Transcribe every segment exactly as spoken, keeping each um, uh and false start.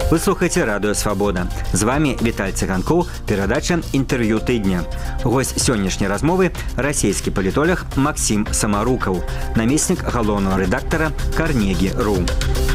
Вы слухаеце радыё Свабода. З вами Віталь Цыганкоў, перадача інтэрв'ю тыдня. Госць сённяшняй размовы расійскі палітолог Максім Самарукаў, намеснік галоўнага рэдактара Карнегі точка ру.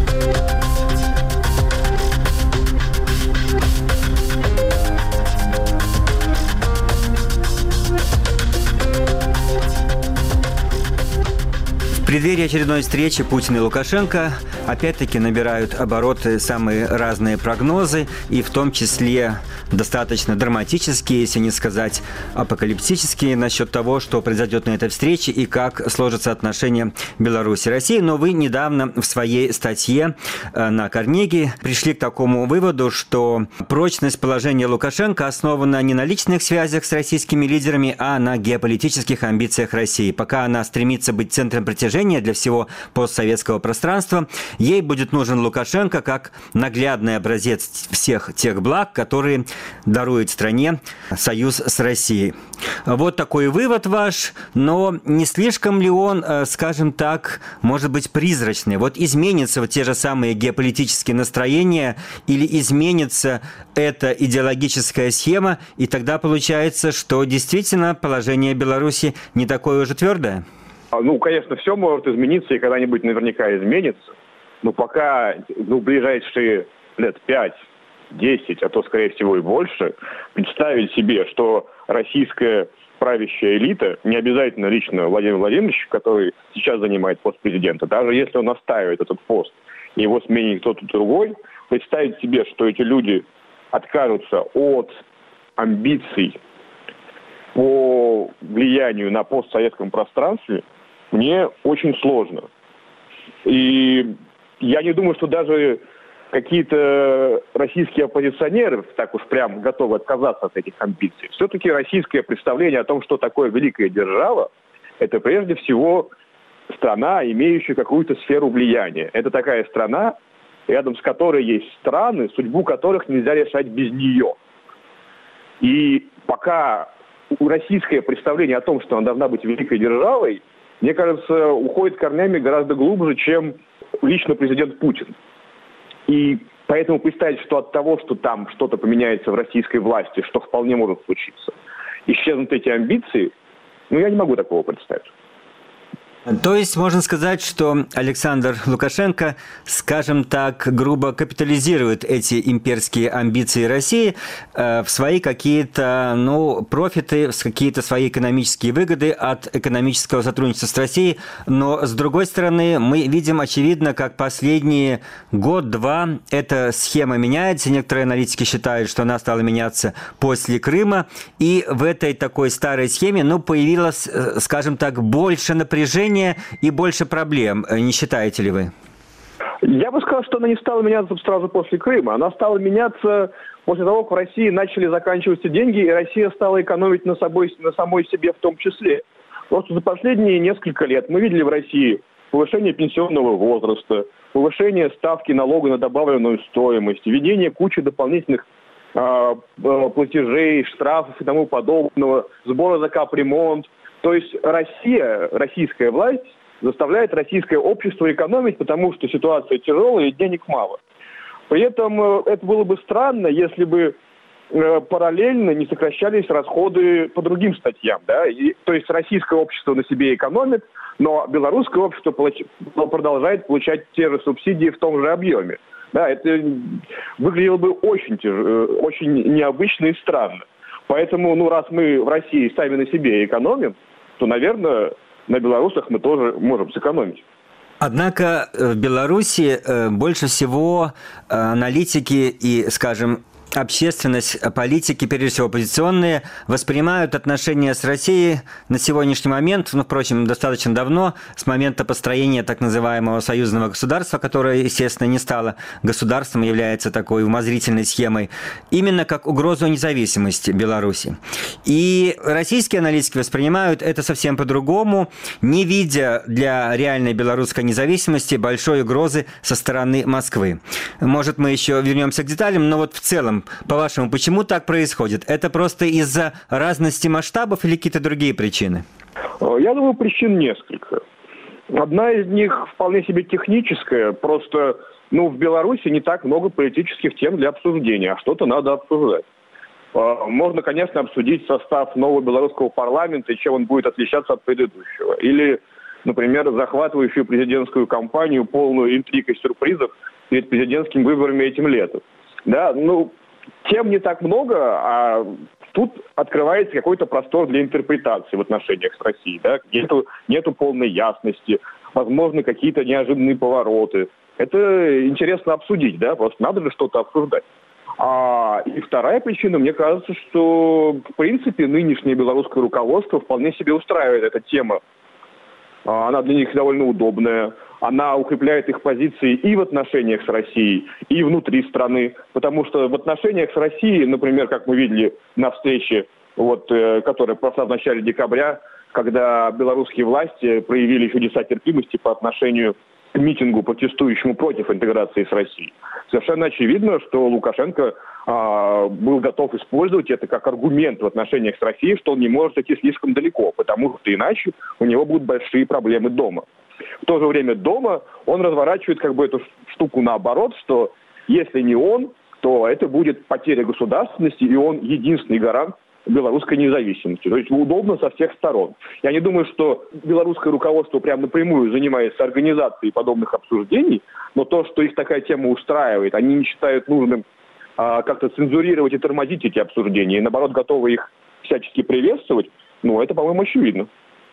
В преддверии очередной встречи Путина и Лукашенко опять-таки набирают обороты самые разные прогнозы, и в том числе достаточно драматические, если не сказать апокалиптические, насчет того, что произойдет на этой встрече и как сложатся отношения Беларуси и России. Но вы недавно в своей статье на Карнеги пришли к такому выводу, что прочность положения Лукашенко основана не на личных связях с российскими лидерами, а на геополитических амбициях России. Пока она стремится быть центром притяжения для всего постсоветского пространства, ей будет нужен Лукашенко как наглядный образец всех тех благ, которые дарует стране союз с Россией. Вот такой вывод ваш, но не слишком ли он, скажем так, может быть призрачный? Вот изменятся вот те же самые геополитические настроения или изменится эта идеологическая схема, и тогда получается, что действительно положение Беларуси не такое уже твердое? Ну, конечно, все может измениться и когда-нибудь наверняка изменится. Но пока, ну, в ближайшие лет пять-десять, а то, скорее всего, и больше, представить себе, что российская правящая элита, не обязательно лично Владимир Владимирович, который сейчас занимает пост президента, даже если он оставит этот пост и его сменит кто-то другой, представить себе, что эти люди откажутся от амбиций по влиянию на постсоветском пространстве, мне очень сложно. И я не думаю, что даже какие-то российские оппозиционеры так уж прям готовы отказаться от этих амбиций. Все-таки российское представление о том, что такое великая держава, это прежде всего страна, имеющая какую-то сферу влияния. Это такая страна, рядом с которой есть страны, судьбу которых нельзя решать без нее. И пока российское представление о том, что она должна быть великой державой, мне кажется, уходит корнями гораздо глубже, чем лично президент Путин. И поэтому представить, что от того, что там что-то поменяется в российской власти, что вполне может случиться, исчезнут эти амбиции, ну, я не могу такого представить. То есть можно сказать, что Александр Лукашенко, скажем так, грубо капитализирует эти имперские амбиции России э, в свои какие-то, ну, профиты, в какие-то свои экономические выгоды от экономического сотрудничества с Россией. Но, с другой стороны, мы видим, очевидно, как последние год-два эта схема меняется. Некоторые аналитики считают, что она стала меняться после Крыма. И в этой такой старой схеме, ну, появилось, скажем так, больше напряжения и больше проблем, не считаете ли вы? Я бы сказал, что она не стала меняться сразу после Крыма. Она стала меняться после того, как в России начали заканчиваться деньги, и Россия стала экономить на, собой, на самой себе в том числе. Просто за последние несколько лет мы видели в России повышение пенсионного возраста, повышение ставки налога на добавленную стоимость, введение кучи дополнительных э, платежей, штрафов и тому подобного, сбора за капремонт. То есть Россия, российская власть заставляет российское общество экономить, потому что ситуация тяжелая и денег мало. При этом это было бы странно, если бы параллельно не сокращались расходы по другим статьям. Да? И, то есть российское общество на себе экономит, но белорусское общество получ... продолжает получать те же субсидии в том же объеме. Да, это выглядело бы очень, тяж... очень необычно и странно. Поэтому, ну, раз мы в России сами на себе экономим, то, наверное, на белорусах мы тоже можем сэкономить. Однако в Беларуси больше всего аналитики и, скажем, общественность, политики, прежде всего оппозиционные, воспринимают отношения с Россией на сегодняшний момент, ну, впрочем, достаточно давно, с момента построения так называемого союзного государства, которое, естественно, не стало государством, является такой умозрительной схемой, именно как угрозу независимости Беларуси. И российские аналитики воспринимают это совсем по-другому, не видя для реальной белорусской независимости большой угрозы со стороны Москвы. Может, мы еще вернемся к деталям, но вот в целом, по-вашему, почему так происходит? Это просто из-за разности масштабов или какие-то другие причины? Я думаю, причин несколько. Одна из них вполне себе техническая. Просто ну, в Беларуси не так много политических тем для обсуждения, а что-то надо обсуждать. Можно, конечно, обсудить состав нового белорусского парламента и чем он будет отличаться от предыдущего. Или, например, захватывающую президентскую кампанию, полную интриг и сюрпризов перед президентскими выборами этим летом. Да, ну, тем не так много, а тут открывается какой-то простор для интерпретации в отношениях с Россией. Да? Нету, нету полной ясности, возможно, какие-то неожиданные повороты. Это интересно обсудить, да, просто надо же что-то обсуждать. А, и вторая причина, мне кажется, что, в принципе, нынешнее белорусское руководство вполне себе устраивает эта тема. А, она для них довольно удобная. Она укрепляет их позиции и в отношениях с Россией, и внутри страны. Потому что в отношениях с Россией, например, как мы видели на встрече, вот, э, которая прошла в начале декабря, когда белорусские власти проявили чудеса терпимости по отношению к митингу, протестующему против интеграции с Россией. Совершенно очевидно, что Лукашенко а, был готов использовать это как аргумент в отношениях с Россией, что он не может идти слишком далеко, потому что иначе у него будут большие проблемы дома. В то же время дома он разворачивает как бы эту штуку наоборот, что если не он, то это будет потеря государственности, и он единственный гарант белорусской независимости. То есть удобно со всех сторон. Я не думаю, что белорусское руководство прям напрямую занимается организацией подобных обсуждений, но то, что их такая тема устраивает, они не считают нужным а, как-то цензурировать и тормозить эти обсуждения, и наоборот готовы их всячески приветствовать, ну, это, по-моему, очевидно.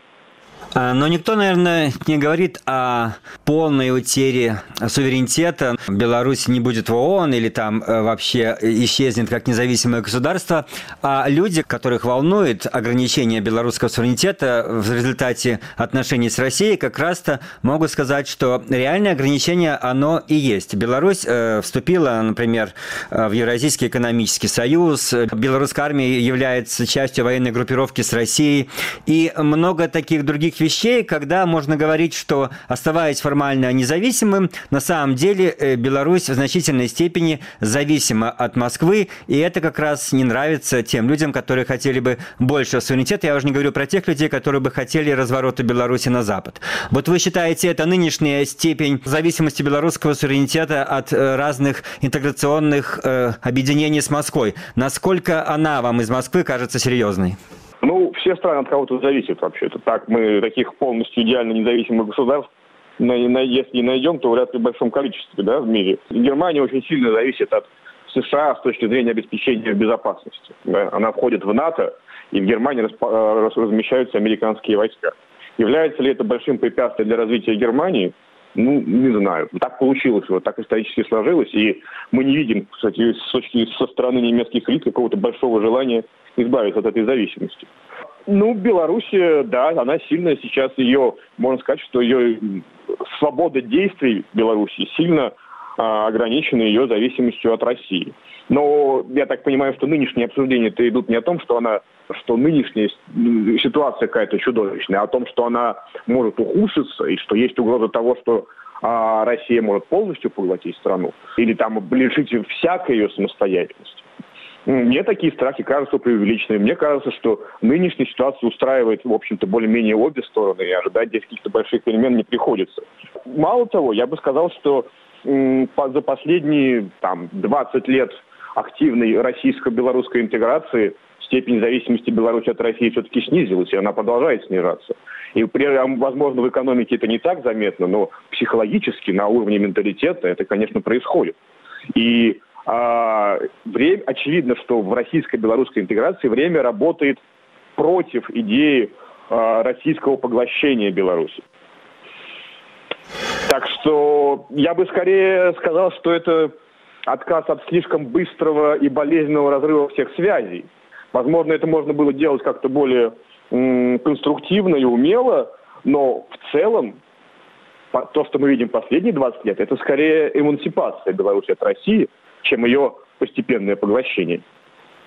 Но никто, наверное, не говорит о полной утере суверенитета. Беларусь не будет в ООН или там вообще исчезнет как независимое государство. А люди, которых волнует ограничение белорусского суверенитета в результате отношений с Россией, как раз-то могут сказать, что реальное ограничение, оно и есть. Беларусь э, вступила, например, в Евразийский экономический союз. Белорусская армия является частью военной группировки с Россией. И много таких других вещей, когда можно говорить, что, оставаясь формально независимым, на самом деле Беларусь в значительной степени зависима от Москвы, и это как раз не нравится тем людям, которые хотели бы больше суверенитета. Я уже не говорю про тех людей, которые бы хотели разворота Беларуси на Запад. Вот вы считаете, это нынешняя степень зависимости белорусского суверенитета от разных интеграционных э, объединений с Москвой? Насколько она вам из Москвы кажется серьезной? Ну, все страны от кого-то зависят вообще-то. Так, мы таких полностью идеально независимых государств, на, на, если не найдем, то вряд ли в большом количестве, да, в мире. Германия очень сильно зависит от США с точки зрения обеспечения безопасности. Да. Она входит в НАТО, и в Германии расп- размещаются американские войска. Является ли это большим препятствием для развития Германии? Ну, не знаю. Так получилось, вот так исторически сложилось, и мы не видим, кстати, с точки со стороны немецких элит какого-то большого желания избавиться от этой зависимости. Ну, Белоруссия, да, она сильная сейчас, ее, можно сказать, что ее свобода действий в Беларуси сильно а, ограничена ее зависимостью от России. Но я так понимаю, что нынешние обсуждения-то идут не о том, что она, что нынешняя ситуация какая-то чудовищная, а о том, что она может ухудшиться, и что есть угроза того, что а, Россия может полностью поглотить страну, или там лишить всякой ее самостоятельности. Мне такие страхи кажутся преувеличенными. Мне кажется, что нынешняя ситуация устраивает, в общем-то, более-менее обе стороны, и ожидать здесь каких-то больших перемен не приходится. Мало того, я бы сказал, что м, за последние там, двадцать лет активной российско-белорусской интеграции степень зависимости Беларуси от России все-таки снизилась, и она продолжает снижаться. И, возможно, в экономике это не так заметно, но психологически, на уровне менталитета это, конечно, происходит. И а, время, очевидно, что в российско-белорусской интеграции время работает против идеи а, российского поглощения Беларуси. Так что я бы скорее сказал, что это отказ от слишком быстрого и болезненного разрыва всех связей. Возможно, это можно было делать как-то более м, конструктивно и умело, но в целом то, что мы видим последние двадцать лет, это скорее эмансипация Беларуси от России, чем ее постепенное поглощение.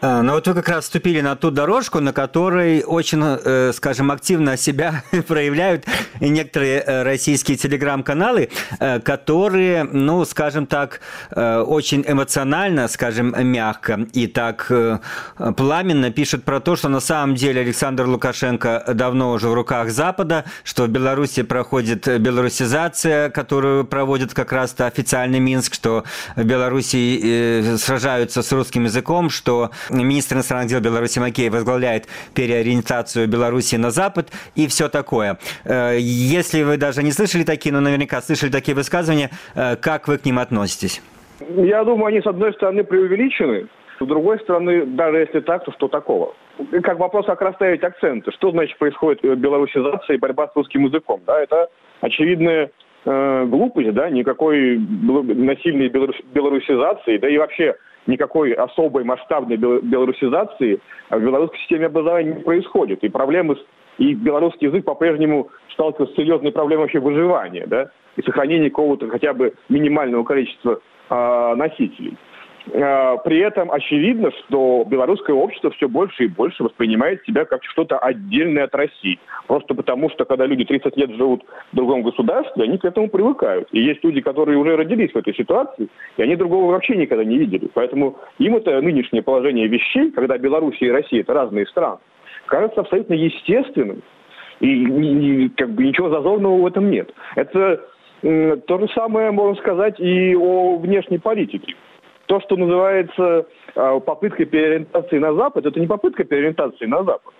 Но вот вы как раз вступили на ту дорожку, на которой очень, скажем, активно себя проявляют некоторые российские телеграм-каналы, которые, ну, скажем так, очень эмоционально, скажем, мягко и так пламенно пишут про то, что на самом деле Александр Лукашенко давно уже в руках Запада, что в Беларуси проходит белорусизация, которую проводит как раз-то официальный Минск, что в Беларуси сражаются с русским языком, что министр иностранных дел Беларуси Макеев возглавляет переориентацию Беларуси на Запад и все такое. Если вы даже не слышали такие, но наверняка слышали такие высказывания, как вы к ним относитесь? Я думаю, они, с одной стороны, преувеличены, с другой стороны, даже если так, то что такого? Как вопрос, как расставить акценты. Что значит происходит белорусизация и борьба с русским языком? Да, это очевидная э, глупость, да, никакой насильной белорусизации, да и вообще никакой особой масштабной белорусизации в белорусской системе образования не происходит. И проблемы, и белорусский язык по-прежнему сталкивается с серьезной проблемой вообще выживания, да, и сохранения какого-то хотя бы минимального количества э, носителей. Э, при этом очевидно, что белорусское общество все больше и больше воспринимает себя как что-то отдельное от России. Просто потому, что когда люди тридцать лет живут в другом государстве, они к этому привыкают. И есть люди, которые уже родились в этой ситуации, и они другого вообще никогда не видели. Поэтому им это нынешнее положение вещей, когда Белоруссия и Россия – это разные страны, кажется абсолютно естественным. И, и, и как бы ничего зазорного в этом нет. Это э, то же самое, можно сказать, и о внешней политике. То, что называется э, попыткой переориентации на Запад, это не попытка переориентации на Запад.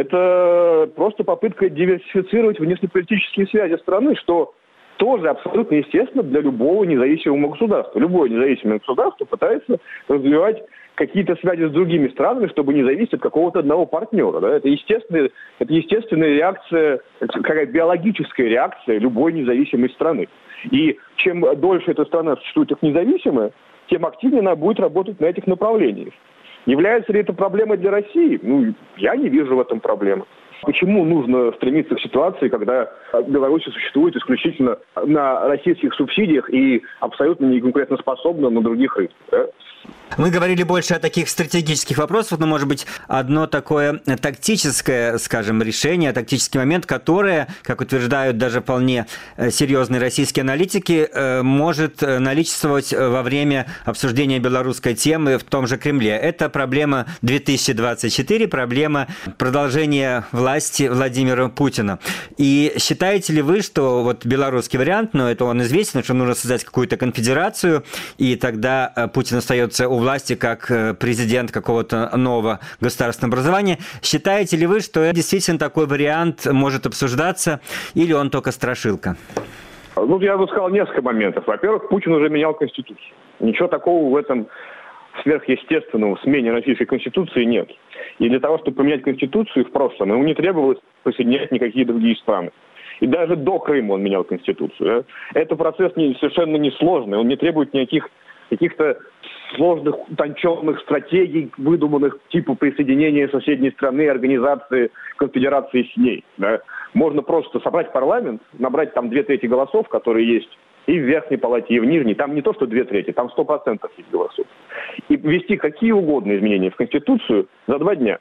Это просто попытка диверсифицировать внешнеполитические связи страны, что тоже абсолютно естественно для любого независимого государства. Любое независимое государство пытается развивать какие-то связи с другими странами, чтобы не зависеть от какого-то одного партнера. Да? Это, естественная, это естественная реакция, какая биологическая реакция любой независимой страны. И чем дольше эта страна существует как независимая, тем активнее она будет работать на этих направлениях. Является ли это проблемой для России? Ну, я не вижу в этом проблемы. Почему нужно стремиться к ситуации, когда Беларусь существует исключительно на российских субсидиях и абсолютно не конкурентоспособна на других рынках? Да? Мы говорили больше о таких стратегических вопросах, но, может быть, одно такое тактическое, скажем, решение, тактический момент, которое, как утверждают даже вполне серьезные российские аналитики, может наличествовать во время обсуждения белорусской темы в том же Кремле. Это проблема две тысячи двадцать четыре, проблема продолжения власти Владимира Путина. И считаете ли вы, что вот белорусский вариант, но это он известен, что нужно создать какую-то конфедерацию, и тогда Путин остается у власти как президент какого-то нового государственного образования. Считаете ли вы, что действительно такой вариант может обсуждаться, или он только страшилка? Ну, я бы сказал несколько моментов. Во-первых, Путин уже менял Конституцию. Ничего такого в этом сверхъестественного в смене российской Конституции нет. И для того, чтобы поменять Конституцию в прошлом, ему не требовалось присоединять никакие другие страны. И даже до Крыма он менял Конституцию. Да? Это процесс не, совершенно несложный. Он не требует никаких каких-то сложных, утонченных стратегий, выдуманных типа присоединения соседней страны, организации, конфедерации с ней. Да? Можно просто собрать парламент, набрать там две трети голосов, которые есть и в верхней палате, и в нижней. Там не то, что две трети, там сто процентов есть голосов. И ввести какие угодно изменения в Конституцию за два дня.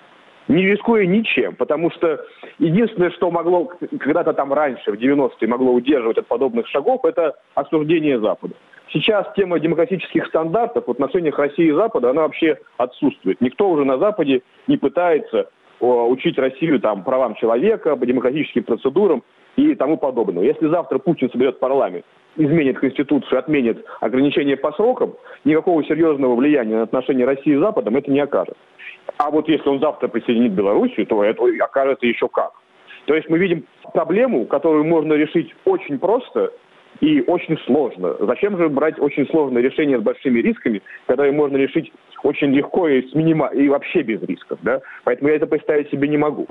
Не рискуя ничем, потому что единственное, что могло когда-то там раньше, в девяностые, могло удерживать от подобных шагов, это осуждение Запада. Сейчас тема демократических стандартов в отношениях России и Запада, она вообще отсутствует. Никто уже на Западе не пытается о, учить Россию там, правам человека, по демократическим процедурам и тому подобное. Если завтра Путин соберет парламент, изменит Конституцию, отменит ограничения по срокам, никакого серьезного влияния на отношения России и Западом это не окажет. А вот если он завтра присоединит Белоруссию, то это окажется еще как. То есть мы видим проблему, которую можно решить очень просто и очень сложно. Зачем же брать очень сложное решение с большими рисками, когда их можно решить очень легко и, с минима... и вообще без рисков, да? Поэтому я это представить себе не могу.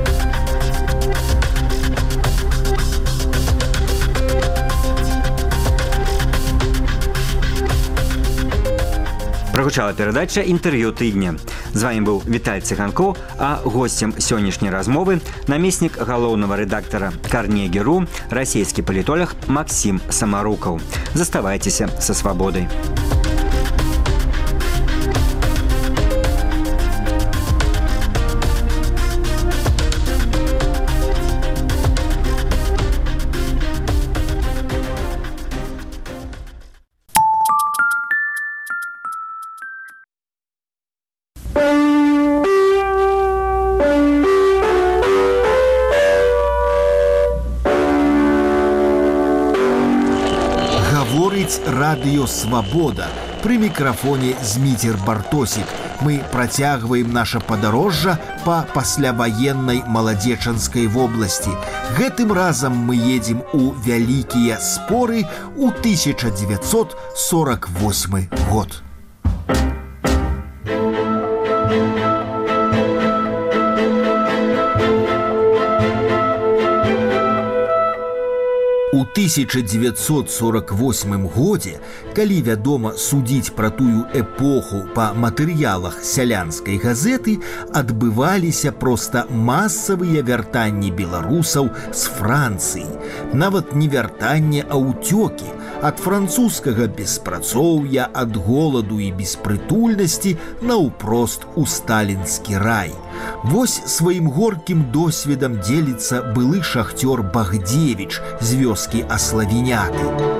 Прагучала перадача інтэрв'ю тыдня. З вами быў Віталь Ціханкоў, а госцем сённяшняй размовы намеснік галоўнага рэдактара Карнегі.ру, расійскі палітолог Максім Самарукаў. Заставайцеся са свабодай. радыё «Свабода». Пры мікрафоне Зміцер Бартосік. Мы працягваем наша падарожжа па пасляваеннай Маладзечанскай вобласці. Гэтым разам мы едзем у вялікія споры ў тысяча дзевяцьсот сорок восьмы год. У тысяча дзевяцьсот сорок восьмым годзе, калі, вядома, судзіць пра тую эпоху па матэрыялах сялянскай газеты, адбываліся проста масавыя вяртанні беларусаў з Францыі. Нават не вяртанне, а ўцёкі ад французскага беспрацоўя, ад голаду і беспрытульнасці наўпрост у сталінскі рай. Вось сваім горкім досведам дзеліцца былы шахцёр Багдзевіч з вёскі Аславіняты.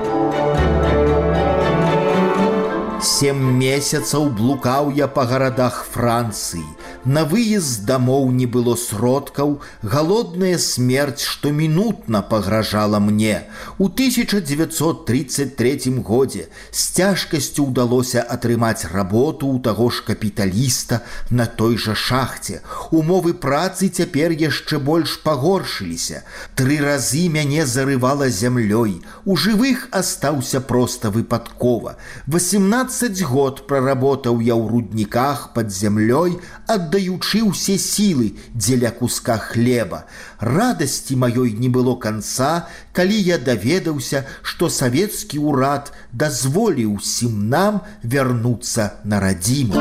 Сем месяцаў блукаў я па гарадах Францыі. На выезд дамоў не было сродкаў, галодная смерць штомінутна пагражала мне. У тысяча дзевяцьсот тридцать третьем годзе з цяжкасцю ўдалося атрымаць работу ў таго ж капіталіста на той жа шахце. Умовы працы цяпер яшчэ больш пагоршыліся. Тры разы мяне зарывала зямлёй. У жывых астаўся проста выпадкова. восемнадцать год праработаў я ў рудніках пад зямлёй, аддаючы ўсе сілы дзеля куска хлеба. Радасці маёй не было канца, калі я даведаўся, што савецкі ўрад дазволіў усім нам вярнуцца на радзіму.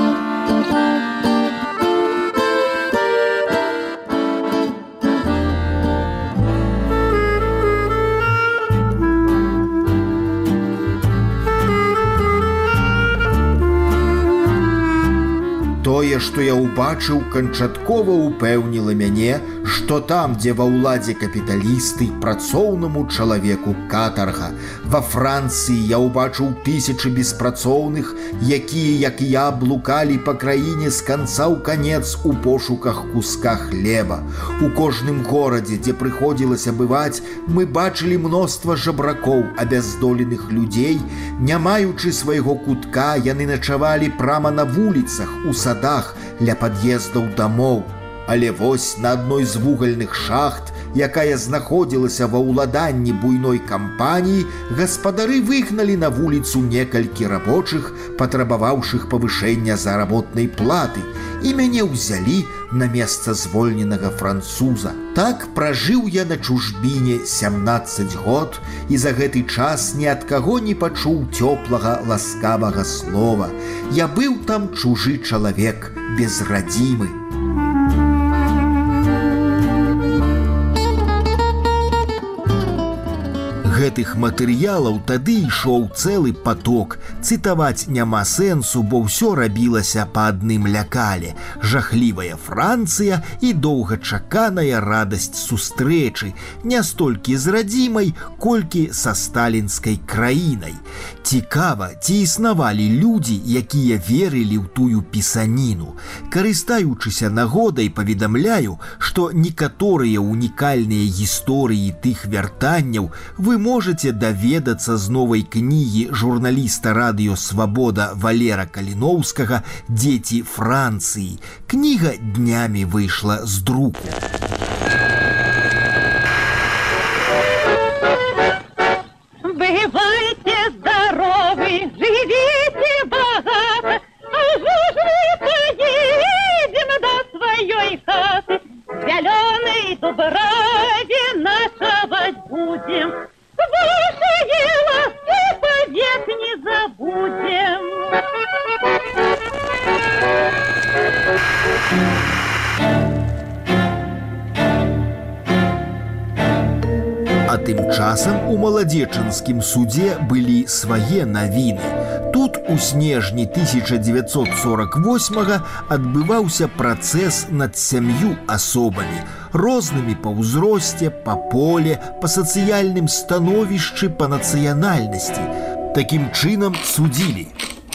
Тое, што я ўбачыў, канчаткова ўпэўніла мяне, што там, дзе ва ўладзе капіталісты, працоўнаму чалавеку катарга. Ва Францыі я ўбачыў тысячы беспрацоўных, якія, як і я, блукалі па краіне з канца ў канец у пошуках куска хлеба. У кожным горадзе, дзе прыходзілася бываць, мы бачылі мноства жабракоў, абяздоленых людзей. Не маючы свайго кутка, яны начавалі прама на вуліцах, у садах, ля пад'ездаў дамоў. Але вось на адной з вугальных шахт, якая знаходзілася ва ўладанні буйной кампаніі, гаспадары выгналі на вуліцу некалькі рабочых, патрабаваўшых павышэння заработнай платы, і мяне ўзялі на месца звольненага француза. Так пражыў я на чужбіне сямнаццаць год, і за гэты час ні ад каго не пачуў цёплага, ласкавага слова. Я быў там чужы чалавек, без радзімы. Гэтых матэрыялаў тады ішоў цэлы паток. Цытаваць няма сэнсу, бо ўсё рабілася па адным лякале. Жахлівая Францыя і доўгачаканая радасць сустрэчы, не столькі з радзімай, колькі са сталінскай краінай. Цікава, ці існавалі людзі, якія верылі ў тую пісаніну. Карыстаючыся нагодай, паведамляю, што некаторыя унікальныя гісторыі тых вяртанняў вы можете даведацца з новай кнігі журналіста радыё «Свабода» Валера Каліноўскага «Дзеці Францыі». Кніга днямі выйшла з друку. Бывайте здоровы, живите богато, а ж мы поедем до своей хаты, зеленой дубраве ночевать будем. Ваши ласки повек не забудем. А тым часам у маладзечанскім судзе былі свае навіны. Тут у снежні тысяча дзевяцьсот сорок восьмага адбываўся працэс над сям'ю асобамі, рознымі па ўзросце, па поле, па сацыяльным становішчы, па нацыянальнасці. Такім чынам судзілі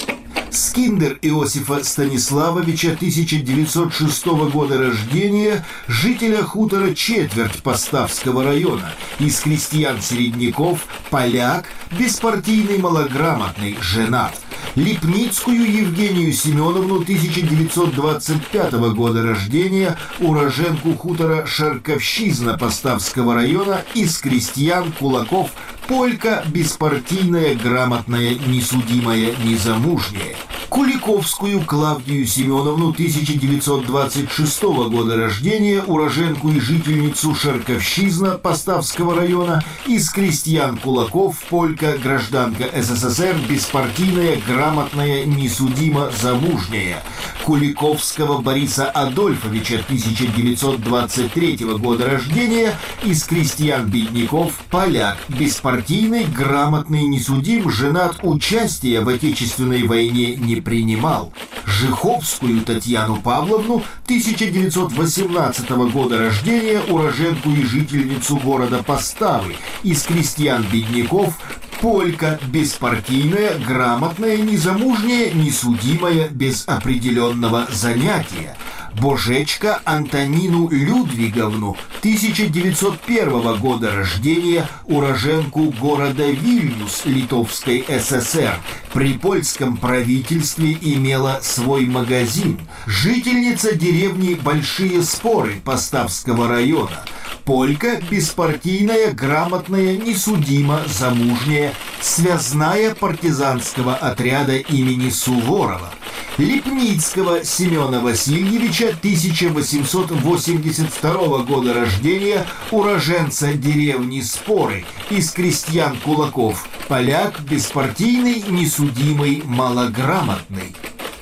Скиндер Иосифа Станиславовича, тысяча девятьсот шестого года рождения, жителя хутора Четверть Поставского района, из крестьян-середняков, поляк, беспартийный, малограмотный, женат. Липницкую Евгению Семеновну, тысяча девятьсот двадцать пятого года рождения, уроженку хутора Шарковщизна Поставского района, из крестьян, кулаков, полька, беспартийная, грамотная, несудимая, незамужняя. Куликовскую Клавдию Семеновну, тысяча девятьсот двадцать шестого года рождения, уроженку и жительницу Шарковщизна Поставского района, из крестьян, кулаков, полька, гражданка СССР, беспартийная, грамотная, несудимо, замужняя. Куликовского Бориса Адольфовича, тысяча девятьсот двадцать третьего года рождения, из крестьян-бедняков, поляк, беспартийный, грамотный, несудим, женат, участия в Отечественной войне не принимал. Жиховскую Татьяну Павловну, тысяча девятьсот восемнадцатого года рождения, уроженку и жительницу города Поставы, из крестьян-бедняков, полька, беспартийная, грамотная, незамужняя, несудимая, без определенного занятия. Божечка Антонину Людвиговну, тысяча девятьсот первого года рождения, уроженку города Вильнюс Литовской ССР, при польском правительстве имела свой магазин. Жительница деревни Большие Споры Поставского района. Полька, беспартийная, грамотная, несудимо, замужняя, связная партизанского отряда имени Суворова. Липницкого Семена Васильевича, тысяча восемьсот восемьдесят второго года рождения, уроженца деревни Споры, из крестьян кулаков, поляк, беспартийный, несудимый, малограмотный.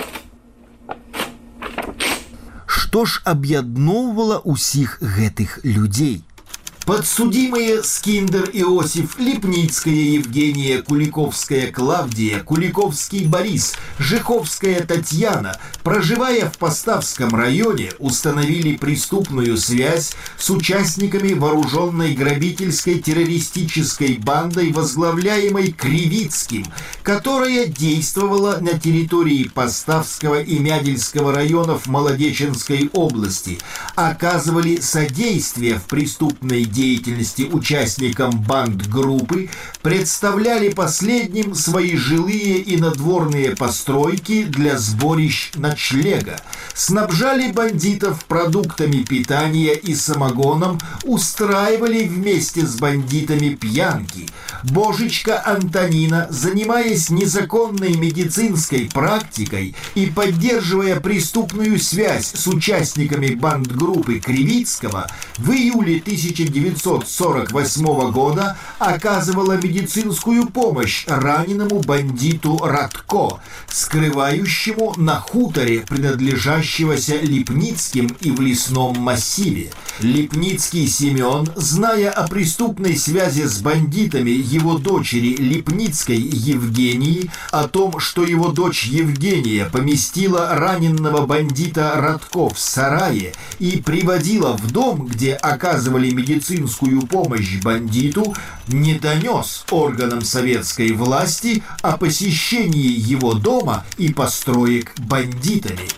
Што ж аб'ядноўвала ўсіх гэтых людзей? Подсудимые Скиндер Иосиф, Липницкая Евгения, Куликовская Клавдия, Куликовский Борис, Жиховская Татьяна, проживая в Поставском районе, установили преступную связь с участниками вооруженной грабительской террористической бандой, возглавляемой Кривицким, которая действовала на территории Поставского и Мядельского районов Молодеченской области, оказывали содействие в преступной деятельности деятельности участникам банд-группы, представляли последним свои жилые и надворные постройки для сборищ ночлега, снабжали бандитов продуктами питания и самогоном, устраивали вместе с бандитами пьянки. Божечка Антонина, занимаясь незаконной медицинской практикой и поддерживая преступную связь с участниками банд-группы Кривицкого, в июле тысяча девятьсот сорок восьмого года оказывала медицинскую помощь раненому бандиту Радко, скрывающему на хуторе, принадлежащегося Липницким и в лесном массиве. Липницкий Семен, зная о преступной связи с бандитами его дочери Липницкой Евгении, о том, что его дочь Евгения поместила раненного бандита Радко в сарае и приводила в дом, где оказывали медицинскую помощь бандиту, не донес органам советской власти о посещении его дома и построек бандитами.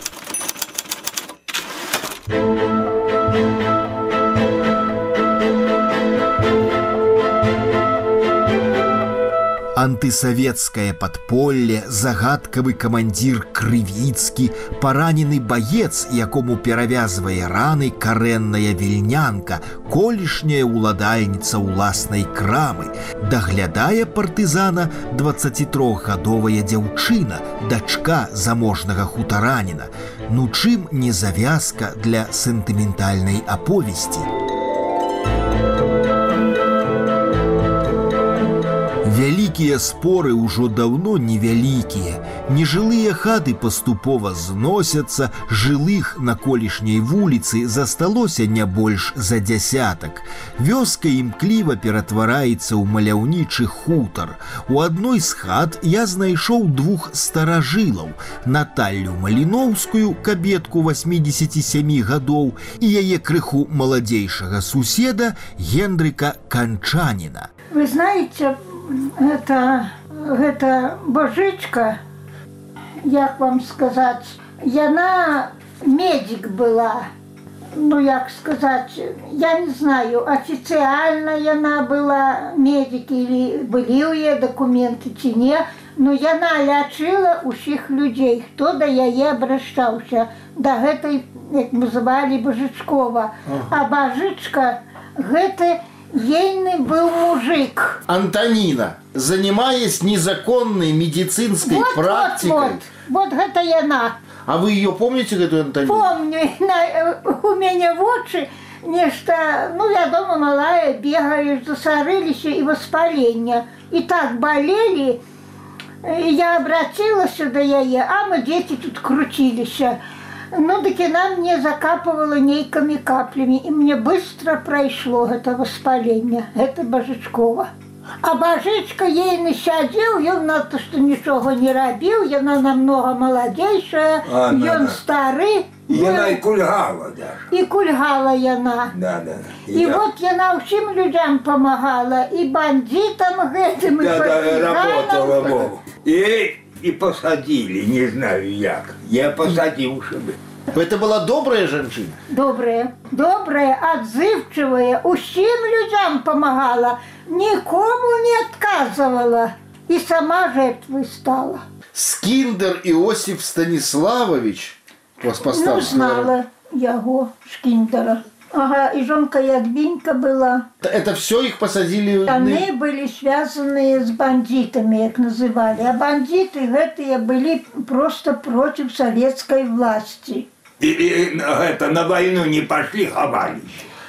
Антысоветское подполье, загадкавы камандзір Крывіцкі, паранены баец, якому перавязвае раны карэнная вільнянка, колішняя ўладальніца ўласнай крамы. Даглядае партызана дваццацітрохгадовая дзяўчына, дачка заможнага хутараніна. Ну чым не завязка для сентыментальнай аповесці? Вялікія споры ўжо даўно невялікія. Нежылыя хаты паступова зносяцца, жылых на колішняй вуліцы засталося не больш за дзясятак. Вёска імкліва ператвараецца ў маляўнічы хутар. У адной з хат я знайшоў двух старажылаў: Наталлю Маліноўскую, кабетку восьмидесяти семи гадоў, і яе крыху маладзейшага суседа Гендрыка Вы знаете, это, это Божечка як вам сказаць, яна медик была. Ну, як сказаць, я не знаю, официально яна была медик или были у яе документы ці не, но яна лячыла ўсіх людзей, хто да яе абращаўся, да гэтай, як называлі, Божачкова. А Божачка, гэта ейны был мужик. Антонина, занимаясь незаконной медицинской вот, практикой. Вот, вот, вот гэта яна. А вы ее помните, эту Антонину? Помню, на, у меня в очи нечто, ну, я дома малая, бегаю, засорылись и воспаление. И так болели, я обратилась до яе, а мы дети тут крутились. Ну, так и она мне закапывала нейкими каплями, и мне быстро прошло это воспаление, это Божачкова. А Божечка ей не сядзеў, ён на то, што нічога не рабіў, яна намного маладзейшая, ён стары. Яна і кульгала даже. І кульгала яна. Да, да. І вот яна ўсім людзям памагала, і бандитам гэтым, і партизанам. И, и посадили, не знаю як. Я посадил, чтобы... Это была добрая женщина? Добрая, добрая, отзывчивая, усім людям помогала, никому не отказывала и сама жертвой стала. Скиндер Иосиф Станиславович вас поставил? Ну, знала его, Шкиндера. Ага, и жонка Ядвинька была. Это все их посадили? Они были связаны с бандитами, как называли. А бандиты гэтые были просто против советской власти. И, и это, на войну не пошли, ховались.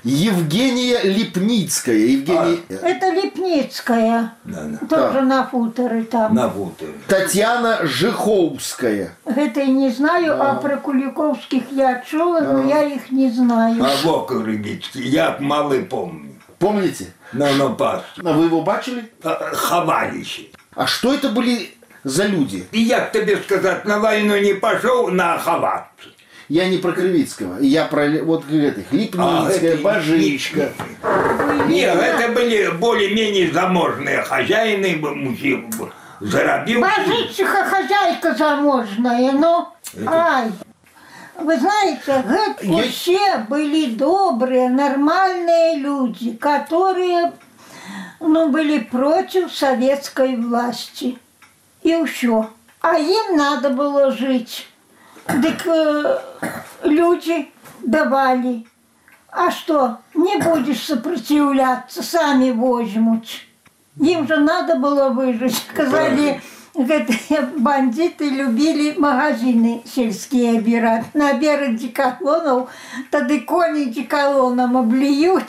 Евгения Липницкая. Евгения... А, это Липницкая. Да, да. Тоже да. на хуторе там. На хуторе. Татьяна Жиховская. Это я не знаю, да. А про Куликовских я чула, да. Но я их не знаю. А во Крывицкий, я малый помню. Помните? На напас. А вы его бачили? Ховались. А что это были за люди? И я тебе сказать, на войну не пошел, на ховаться. Я не про Кривицкого, я про вот этих Липницкая, а, Божичка. Нет, это были более-менее заможные хозяины, мужик заробил. Божичка хозяйка заможная, но... Ай, вы знаете, это все были добрые, нормальные люди, которые, ну, были против советской власти. И все. А им надо было жить. Так э, люди давали. А что, не будешь сопротивляться, сами возьмут. Им же надо было выжить. Сказали, эти бандиты любили магазины сельские обирать. На берег деколонов, тогда кони деколоном облиют.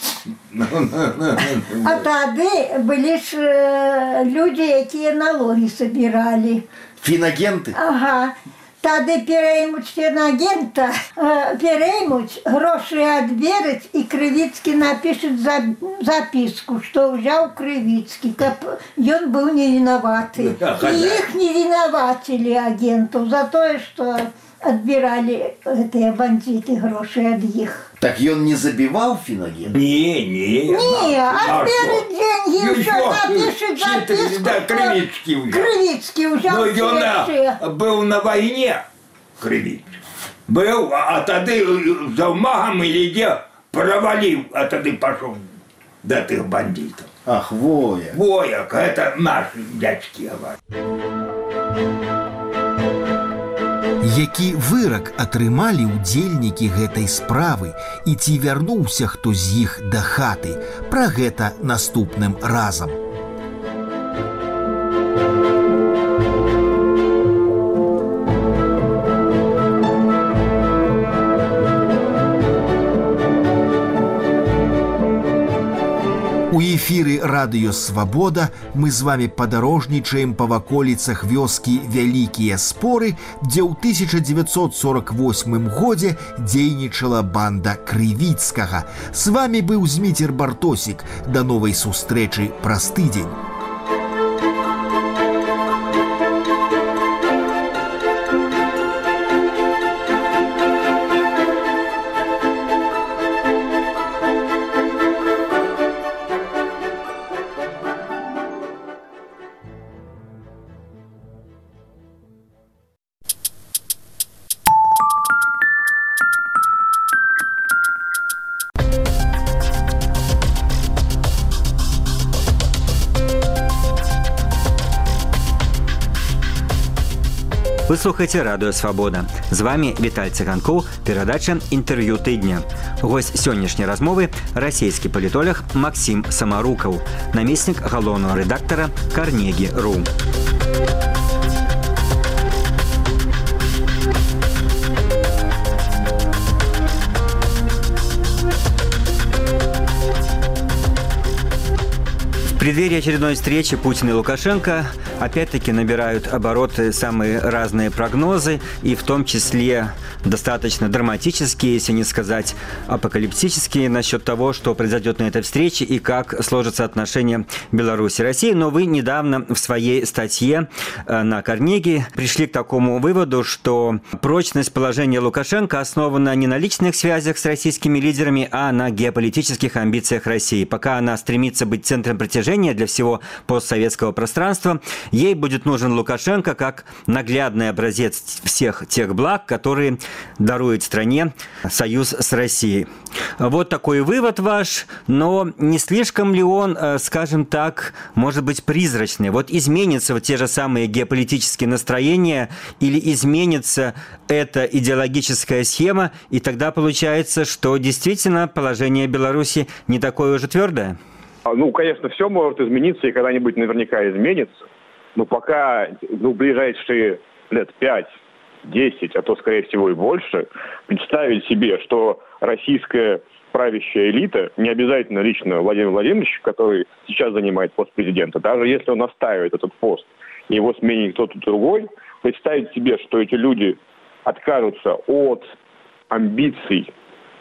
А тогда были ж люди, которые налоги собирали. Финагенты? Ага. Тады переймуць фінагента, переймуць, грошы адбераць, і Крывіцкі напішуць запіску, што ўзяў Крывіцкі, каб ён быў невінаваты. І іх не вінавацілі агентаў за тое, што адбіралі гэтыя бандиты грошы ад іх. Так ён не забіваў фінагент? Не, не. Не, адбераць деньги, ўсё напішуць запіску, Крывіцкі ўзяў. Крывіцкі ўзяў. Но ён быў на вайне, Крывіцкі. Быў, а тады за ўмагам или дзе праваліў, а тады пашоў да тых бандитаў. Ах, вояк. Вояк, это наши дядькі говорят. Які вырак атрымалі ўдзельнікі гэтай справы і ці вярнуўся хто з іх да хаты, пра гэта наступным разам. У эфіры радыё «Свабода» мы з вами падарожнічаем па ваколіцах вёскі Вялікія Споры, дзе ў тысяча дзевяцьсот сорок восьмым годзе дзейнічала банда Крывіцкага. С вами быў Зміцер Бартосік. Да новай сустрэчы праз тыдзень. Вы слухаеце радыё Свабода. З вами Віталь Цыганкоў, перадача інтэрв'ю тыдня. Госць сённяшняй размовы расійскі палітолог Максім Самарукаў, намеснік галоўнага рэдактара Карнегі точка ру. В преддверии очередной встречи Путина и Лукашенко опять-таки набирают обороты самые разные прогнозы, и в том числе достаточно драматические, если не сказать апокалиптические, насчет того, что произойдет на этой встрече и как сложатся отношения Беларуси и России. Но вы недавно в своей статье на Карнеги пришли к такому выводу, что прочность положения Лукашенко основана не на личных связях с российскими лидерами, а на геополитических амбициях России. Пока она стремится быть центром притяжения для всего постсоветского пространства, ей будет нужен Лукашенко как наглядный образец всех тех благ, которые дарует стране союз с Россией. Вот такой вывод ваш, но не слишком ли он, скажем так, может быть призрачный? Вот изменятся вот те же самые геополитические настроения или изменится эта идеологическая схема, и тогда получается, что действительно положение Беларуси не такое уже твердое? Ну, конечно, все может измениться и когда-нибудь наверняка изменится. Но пока, ну, в ближайшие лет пять-десять, а то, скорее всего, и больше, представить себе, что российская правящая элита, не обязательно лично Владимир Владимирович, который сейчас занимает пост президента, даже если он оставит этот пост, и его сменит кто-то другой, представить себе, что эти люди откажутся от амбиций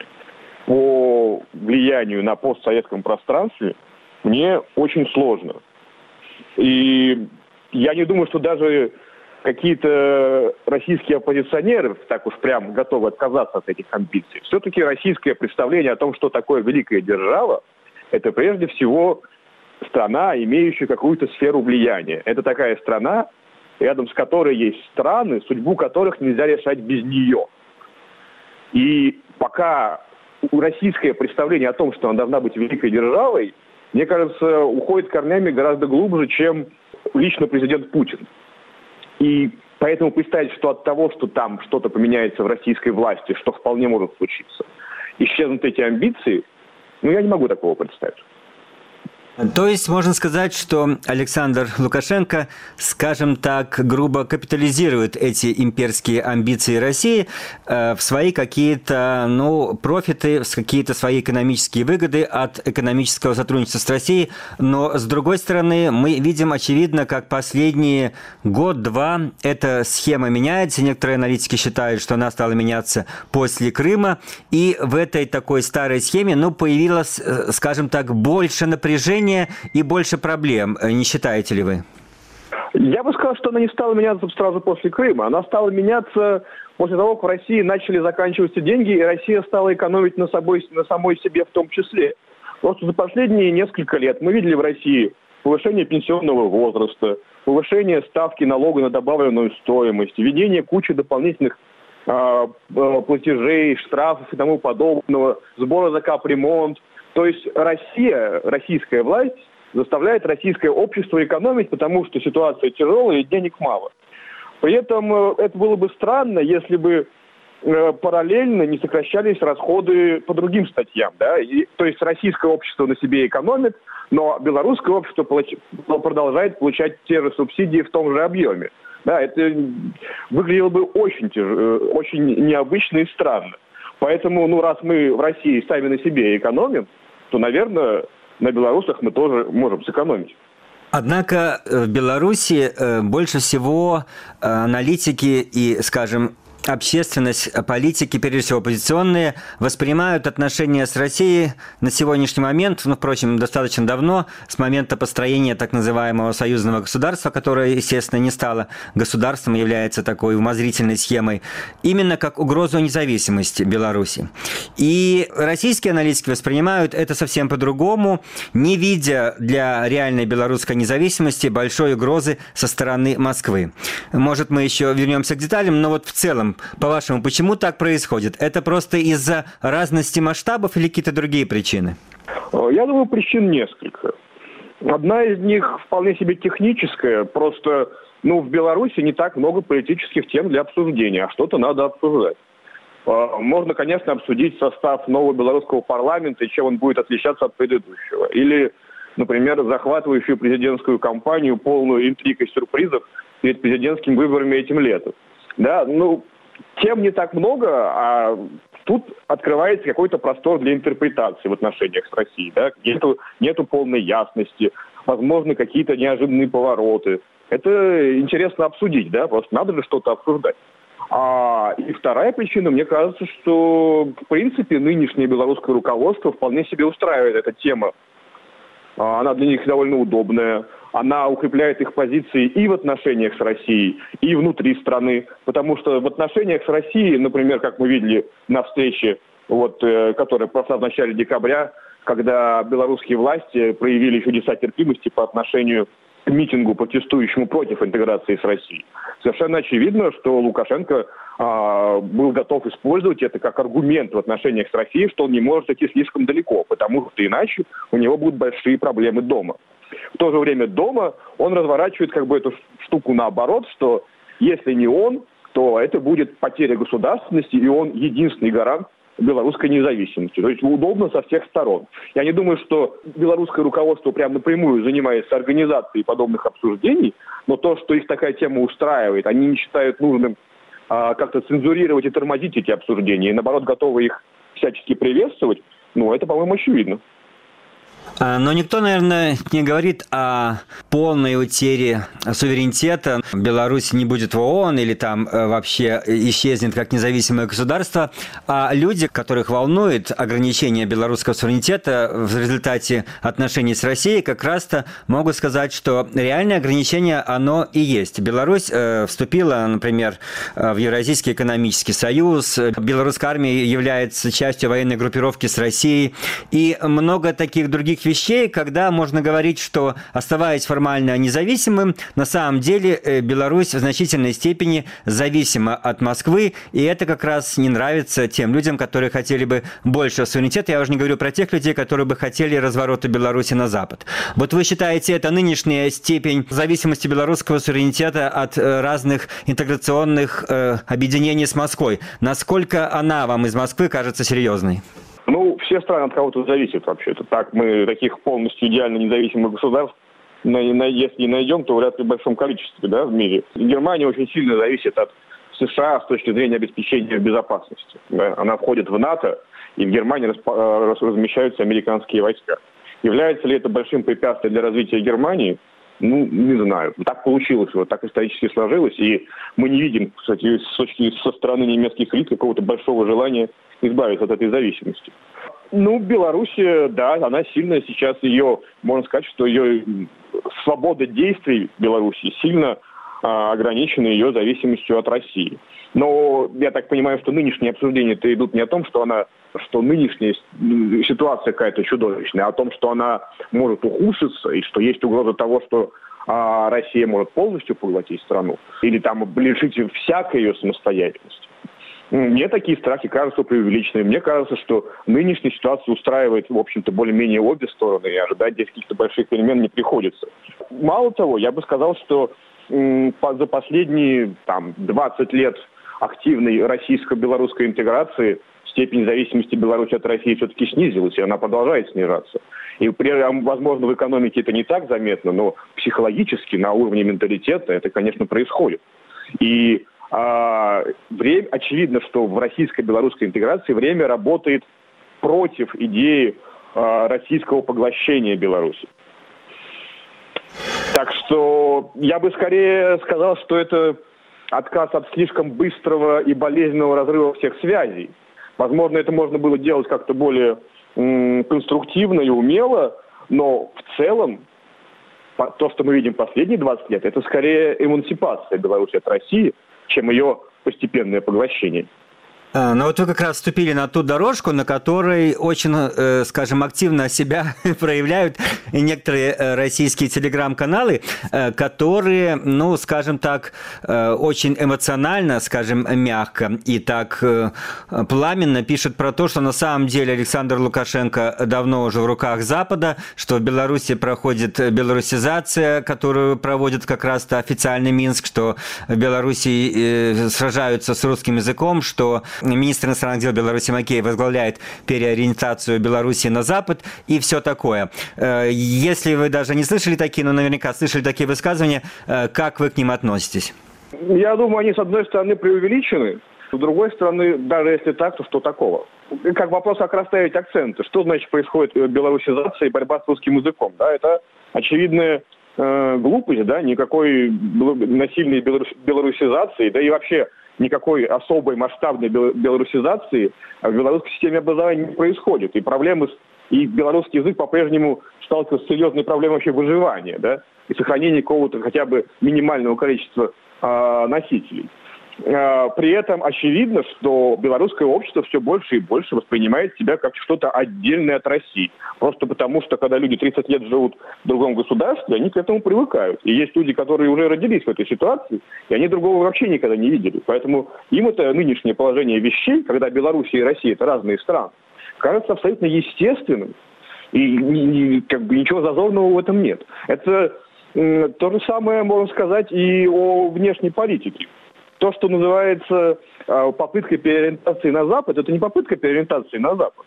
по влиянию на постсоветском пространстве, мне очень сложно. И я не думаю, что даже какие-то российские оппозиционеры так уж прям готовы отказаться от этих амбиций. Все-таки российское представление о том, что такое великая держава, это прежде всего страна, имеющая какую-то сферу влияния. Это такая страна, рядом с которой есть страны, судьбу которых нельзя решать без нее. И пока российское представление о том, что она должна быть великой державой, мне кажется, уходит корнями гораздо глубже, чем лично президент Путин. И поэтому представить, что от того, что там что-то поменяется в российской власти, что вполне может случиться, исчезнут эти амбиции, ну, я не могу такого представить. То есть можно сказать, что Александр Лукашенко, скажем так, грубо капитализирует эти имперские амбиции России э, в свои какие-то, ну, профиты, в какие-то свои экономические выгоды от экономического сотрудничества с Россией. Но, с другой стороны, мы видим, очевидно, как последние год-два эта схема меняется. Некоторые аналитики считают, что она стала меняться после Крыма. И в этой такой старой схеме, ну, появилось, скажем так, больше напряжения и больше проблем, не считаете ли вы? Я бы сказал, что она не стала меняться сразу после Крыма. Она стала меняться после того, как в России начали заканчиваться деньги, и Россия стала экономить на, собой, на самой себе в том числе. Просто за последние несколько лет мы видели в России повышение пенсионного возраста, повышение ставки налога на добавленную стоимость, введение кучи дополнительных э, платежей, штрафов и тому подобного, сбора за капремонт. То есть Россия, российская власть заставляет российское общество экономить, потому что ситуация тяжелая и денег мало. При этом это было бы странно, если бы параллельно не сокращались расходы по другим статьям. Да? И, то есть российское общество на себе экономит, но белорусское общество продолжает получать те же субсидии в том же объеме. Да, это выглядело бы очень, тяж... очень необычно и странно. Поэтому, ну, раз мы в России сами на себе экономим, то, наверное, на белорусах мы тоже можем сэкономить. Однако в Беларуси больше всего аналитики и, скажем, общественность, политики, прежде всего оппозиционные, воспринимают отношения с Россией на сегодняшний момент, ну, впрочем, достаточно давно, с момента построения так называемого союзного государства, которое, естественно, не стало государством, является такой умозрительной схемой, именно как угрозу независимости Беларуси. И российские аналитики воспринимают это совсем по-другому, не видя для реальной белорусской независимости большой угрозы со стороны Москвы. Может, мы еще вернемся к деталям, но вот в целом, по-вашему, почему так происходит? Это просто из-за разности масштабов или какие-то другие причины? Я думаю, причин несколько. Одна из них вполне себе техническая. Просто ну, в Беларуси не так много политических тем для обсуждения, а что-то надо обсуждать. Можно, конечно, обсудить состав нового белорусского парламента и чем он будет отличаться от предыдущего. Или, например, захватывающую президентскую кампанию, полную интриг и сюрпризов перед президентскими выборами этим летом. Да, ну, тем не так много, а тут открывается какой-то простор для интерпретации в отношениях с Россией. Да? Нету, нету полной ясности, возможны какие-то неожиданные повороты. Это интересно обсудить, да, просто надо же что-то обсуждать. А, и вторая причина, мне кажется, что, в принципе, нынешнее белорусское руководство вполне себе устраивает эта тема. А, она для них довольно удобная. Она укрепляет их позиции и в отношениях с Россией, и внутри страны. Потому что в отношениях с Россией, например, как мы видели на встрече, вот, э, которая прошла в начале декабря, когда белорусские власти проявили чудеса терпимости по отношению к митингу, протестующему против интеграции с Россией. Совершенно очевидно, что Лукашенко а, был готов использовать это как аргумент в отношениях с Россией, что он не может идти слишком далеко, потому что иначе у него будут большие проблемы дома. В то же время дома он разворачивает как бы эту штуку наоборот, что если не он, то это будет потеря государственности, и он единственный гарант белорусской независимости. То есть удобно со всех сторон. Я не думаю, что белорусское руководство прям напрямую занимается организацией подобных обсуждений, но то, что их такая тема устраивает, они не считают нужным а, как-то цензурировать и тормозить эти обсуждения, и наоборот готовы их всячески приветствовать, ну, это, по-моему, очевидно. Но никто, наверное, не говорит о полной утере суверенитета. Беларусь не будет в ООН или там вообще исчезнет как независимое государство. А люди, которых волнует ограничение белорусского суверенитета в результате отношений с Россией, как раз-то могут сказать, что реальное ограничение, оно и есть. Беларусь э, вступила, например, в Евразийский экономический союз. Белорусская армия является частью военной группировки с Россией. И много таких других вещей, когда можно говорить, что, оставаясь формально независимым, на самом деле Беларусь в значительной степени зависима от Москвы, и это как раз не нравится тем людям, которые хотели бы больше суверенитета. Я уже не говорю про тех людей, которые бы хотели разворота Беларуси на Запад. Вот вы считаете, это нынешняя степень зависимости белорусского суверенитета от разных интеграционных э, объединений с Москвой? Насколько она вам из Москвы кажется серьезной? Ну, все страны от кого-то зависят вообще-то. Так, мы таких полностью идеально независимых государств, на, на, если не найдем, то вряд ли в большом количестве, да, в мире. Германия очень сильно зависит от США с точки зрения обеспечения безопасности. Да. Она входит в НАТО, и в Германии распа- размещаются американские войска. Является ли это большим препятствием для развития Германии? Ну, не знаю. Так получилось, вот так исторически сложилось, и мы не видим, кстати, с точки со стороны немецких элит какого-то большого желания избавиться от этой зависимости. Ну, Белоруссия, да, она сильно сейчас, ее, можно сказать, что ее свобода действий в Беларуси сильно а, ограничена ее зависимостью от России. Но я так понимаю, что нынешние обсуждения-то идут не о том, что она, что нынешняя ситуация какая-то чудовищная, а о том, что она может ухудшиться, и что есть угроза того, что а, Россия может полностью поглотить страну, или там лишить всякой ее самостоятельности. Мне такие страхи кажутся преувеличенными. Мне кажется, что нынешняя ситуация устраивает, в общем-то, более-менее обе стороны, и ожидать здесь каких-то больших перемен не приходится. Мало того, я бы сказал, что м, за последние там, двадцать лет активной российско-белорусской интеграции степень зависимости Беларуси от России все-таки снизилась, и она продолжает снижаться. И, возможно, в экономике это не так заметно, но психологически, на уровне менталитета это, конечно, происходит. И А, время, очевидно, что в российско-белорусской интеграции время работает против идеи а, российского поглощения Беларуси. Так что я бы скорее сказал, что это отказ от слишком быстрого и болезненного разрыва всех связей. Возможно, это можно было делать как-то более м, конструктивно и умело, но в целом то, что мы видим последние двадцать лет, это скорее эмансипация Беларуси от России, чем ее постепенное поглощение. Но вот вы как раз вступили на ту дорожку, на которой очень, скажем, активно себя проявляют некоторые российские телеграм-каналы, которые, ну, скажем так, очень эмоционально, скажем, мягко и так пламенно пишут про то, что на самом деле Александр Лукашенко давно уже в руках Запада, что в Беларуси проходит белорусизация, которую проводит как раз-то официальный Минск, что в Беларуси сражаются с русским языком, что министр иностранных дел Беларуси Макеев возглавляет переориентацию Беларуси на Запад и все такое. Если вы даже не слышали такие, но наверняка слышали такие высказывания, как вы к ним относитесь? Я думаю, они, с одной стороны, преувеличены, с другой стороны, даже если так, то что такого? Как вопрос, как расставить акценты. Что значит происходит белорусизация и борьба с русским языком? Да, это очевидная э, глупость, да, никакой насильной белорусизации, да и вообще никакой особой масштабной белорусизации в белорусской системе образования не происходит. И проблемы, и белорусский язык по-прежнему сталкивается с серьезной проблемой вообще выживания, да, и сохранения какого-то хотя бы минимального количества э, носителей. Э, при этом очевидно, что белорусское общество все больше и больше воспринимает себя как что-то отдельное от России. Просто потому, что когда люди тридцать лет живут в другом государстве, они к этому привыкают. И есть люди, которые уже родились в этой ситуации, и они другого вообще никогда не видели. Поэтому им это нынешнее положение вещей, когда Белоруссия и Россия – это разные страны, кажется абсолютно естественным. И, и, и как бы ничего зазорного в этом нет. Это э, то же самое можно сказать и о внешней политике. То, что называется э, попыткой переориентации на Запад, это не попытка переориентации на Запад.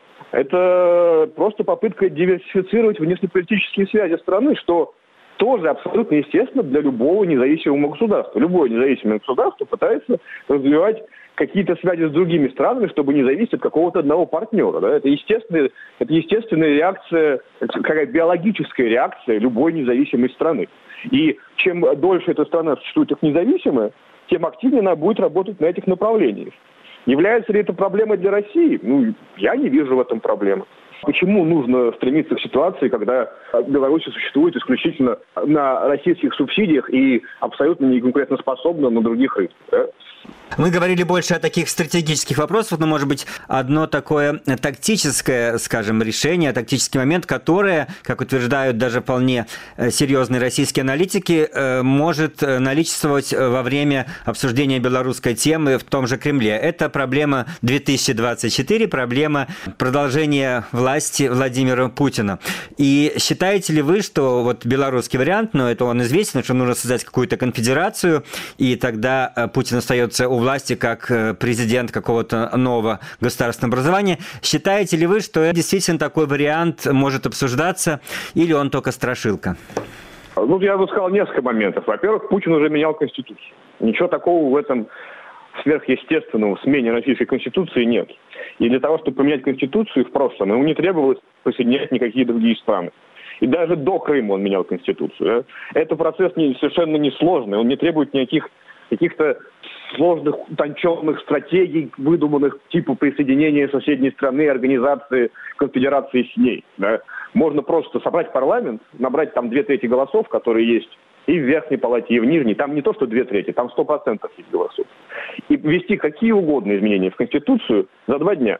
Это просто попытка диверсифицировать внешнеполитические связи страны, что тоже абсолютно естественно для любого независимого государства. Любое независимое государство пытается развивать какие-то связи с другими странами, чтобы не зависеть от какого-то одного партнера. Да? Это, естественная, это естественная реакция, какая биологическая реакция любой независимой страны. И чем дольше эта страна существует как независимая, тем активнее она будет работать на этих направлениях. Является ли это проблемой для России? Ну, я не вижу в этом проблемы. Почему нужно стремиться к ситуации, когда Беларусь существует исключительно на российских субсидиях и абсолютно неконкурентоспособна на других рынках? Да? Мы говорили больше о таких стратегических вопросах, но, может быть, одно такое тактическое, скажем, решение, тактический момент, которое, как утверждают даже вполне серьезные российские аналитики, может наличествовать во время обсуждения белорусской темы в том же Кремле. Это проблема две тысячи двадцать четыре, проблема продолжения власти Владимира Путина. И считаете ли вы, что вот белорусский вариант, но это он известен, что нужно создать какую-то конфедерацию, и тогда Путин остается у власти как президент какого-то нового государственного образования. Считаете ли вы, что действительно такой вариант может обсуждаться, или он только страшилка? Ну, я бы сказал несколько моментов. Во-первых, Путин уже менял Конституцию. Ничего такого в этом сверхъестественного в смене российской Конституции нет. И для того, чтобы поменять Конституцию в прошлом, ему не требовалось присоединять никакие другие страны. И даже до Крыма он менял Конституцию. Это процесс не, совершенно несложный. Он не требует никаких каких-то сложных, утонченных стратегий, выдуманных типа присоединения соседней страны, организации, конфедерации с ней. Да. Можно просто собрать парламент, набрать там две трети голосов, которые есть и в верхней палате, и в нижней. Там не то, что две трети, там сто процентов есть голосов. И ввести какие угодно изменения в Конституцию за два дня,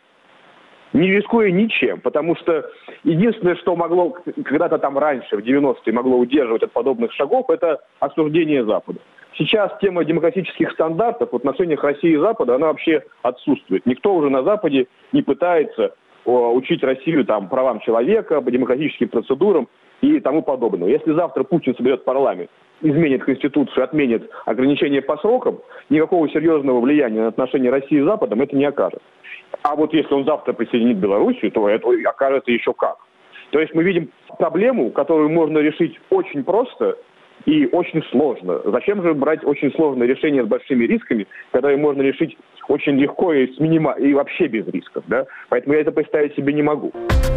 не рискуя ничем, потому что единственное, что могло когда-то там раньше, в девяностые, могло удерживать от подобных шагов, это осуждение Запада. Сейчас тема демократических стандартов в отношениях России и Запада, она вообще отсутствует. Никто уже на Западе не пытается о, учить Россию там, правам человека, по демократическим процедурам и тому подобное. Если завтра Путин соберет парламент, изменит Конституцию, отменит ограничения по срокам, никакого серьезного влияния на отношения России с Западом это не окажет. А вот если он завтра присоединит Белоруссию, то это окажется еще как. То есть мы видим проблему, которую можно решить очень просто и очень сложно. Зачем же брать очень сложное решение с большими рисками, когда его можно решить очень легко и, с минима... и вообще без рисков, да? Поэтому я это представить себе не могу.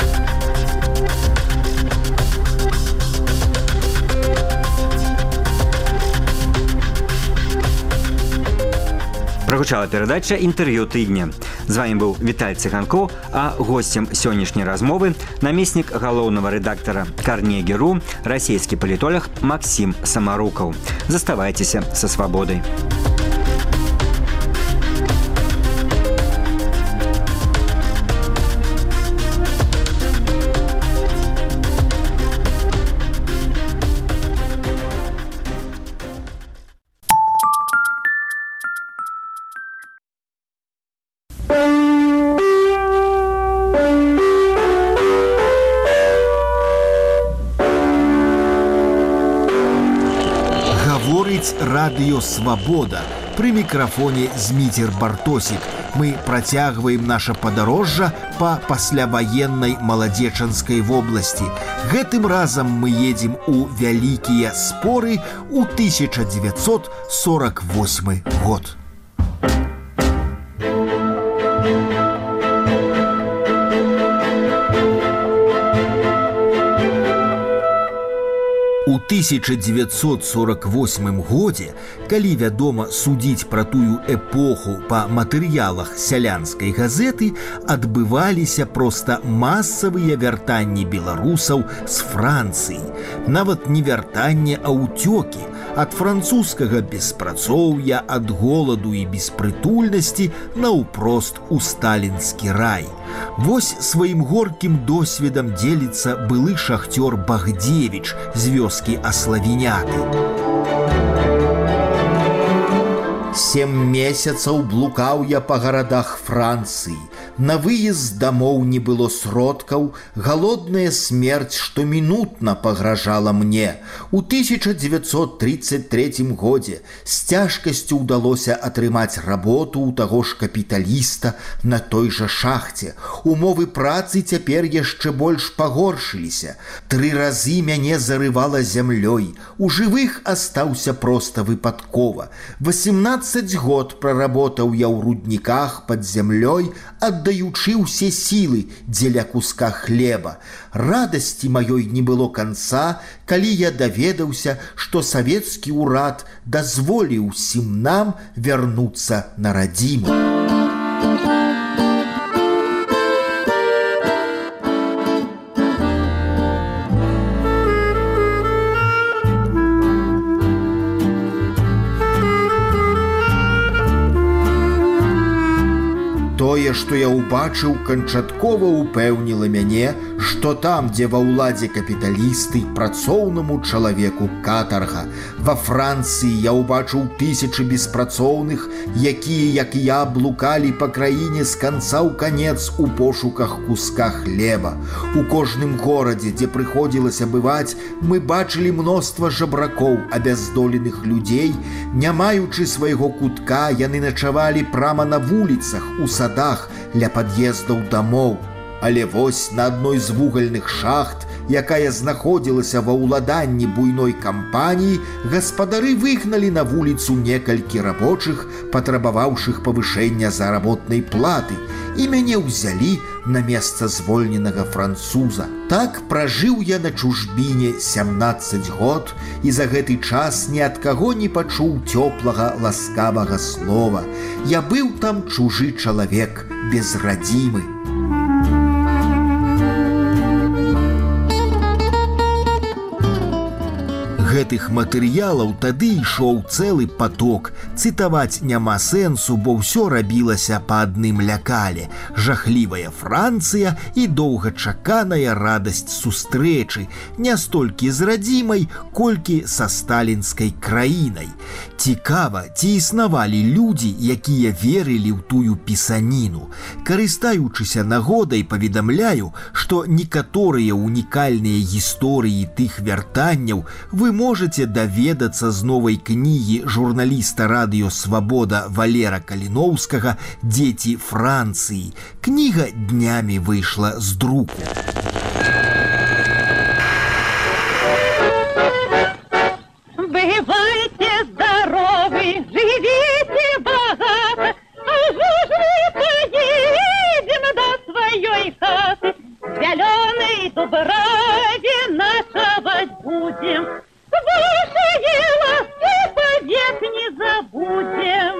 Прагучала перадача інтэрв'ю тыдня. З вами быў Віталь Цыганкоў, а госцем сённяшняй размовы намеснік галоўнага рэдактара Карнегі.ру, расійскі палітолог Максім Самарукаў. Заставайцеся са свабодай. радыё «Свабода». Пры мікрафоне Зміцер Бартосік. Мы працягваем наша падарожжа па пасляваеннай маладзечанскай вобласці. Гэтым разам мы едзем у вялікія споры ў тысяча дзевяцьсот сорок восьмы год. У тысяча дзевяцьсот сорок восьмым годзе, калі, вядома, судзіць пра тую эпоху па матэрыялах сялянскай газеты, адбываліся проста масавыя вяртанні беларусаў з Францыі. Нават не вяртанне, а ўцёкі ад французскага беспрацоўя, ад голаду і беспрытульнасці наўпрост у сталінскі рай. Вось сваім горкім досведам дзеліцца былы шахцёр Багдзевіч з вёскі Аславіняты. Сем месяцаў блукаў я па гарадах Францыі. На выезд дамоў не было сродкаў, галодная смерць штомінутна пагражала мне. У тысяча дзевяцьсот тридцать третьем годзе з цяжкасцю ўдалося атрымаць работу ў таго ж капіталіста на той жа шахце. Умовы працы цяпер яшчэ больш пагоршыліся. Тры разы мяне зарывала зямлёй. У жывых астаўся проста выпадкова. восемнадцать год праработаў я ў рудніках пад зямлёй, аддаючы ўсе сілы дзеля куска хлеба. Радасці маёй не было канца, калі я даведаўся, што савецкі ўрад дазволіў усім нам вярнуцца на радзіму. Тое, што я ўбачыў, канчаткова ўпэўніла мяне, што там, дзе ва ўладзе капіталісты, працоўнаму чалавеку катарга. Ва Францыі я ўбачыў тысячы беспрацоўных, якія, як я, блукалі па краіне з канца ў канец у пошуках куска хлеба. У кожным горадзе, дзе прыходзілася бываць, мы бачылі мноства жабракоў, абяздоленых людзей. Не маючы свайго кутка, яны начавалі прама на вуліцах, у садах, ля пад'ездаў дамоў. Але вось на адной з вугальных шахт, якая знаходзілася ва ўладанні буйной кампаніі, гаспадары выгналі на вуліцу некалькі рабочых, патрабаваўшых павышэння заработнай платы, і мяне ўзялі на месца звольненага француза. Так пражыў я на чужбіне сямнаццаць год, і за гэты час ні ад каго не пачуў цёплага, ласкавага слова. Я быў там чужы чалавек, без радзімы. Гэтых матэрыялаў тады ішоў цэлы паток. Цытаваць няма сэнсу, бо ўсё рабілася па адным лякале. Жахлівая Францыя і доўгачаканая радасць сустрэчы, не столькі з радзімай, колькі са сталінскай краінай. Цікава, ці існавалі людзі, якія верылі ў тую пісаніну. Карыстаючыся нагодай, паведамляю, што некаторыя ўнікальныя гісторыі тых вяртанняў вы можете даведацца з новай кнігі журналіста радыё «Свабода» Валера Каліноўскага «Дзеці Францыі». Кніга днямі выйшла з друку. Бывайте здоровы, живите богато, а уж мы поедем до своей хаты, зеленой дубраве ночевать будем. Ваши ласки повек не забудем.